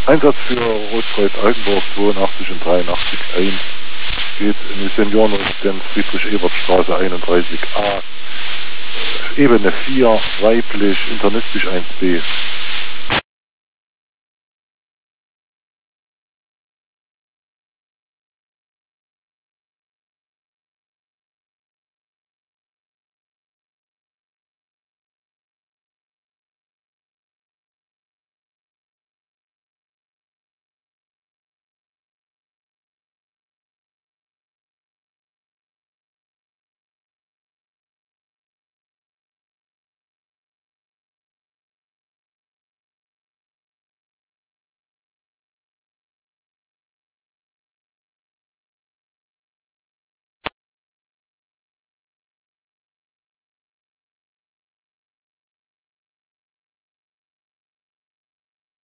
Einsatz für Rotkreuz-Altenburg 82 und 83 1. Geht in die Seniorenresidenz Friedrich-Ebert-Straße 31a. Ebene 4, weiblich, internistisch 1b.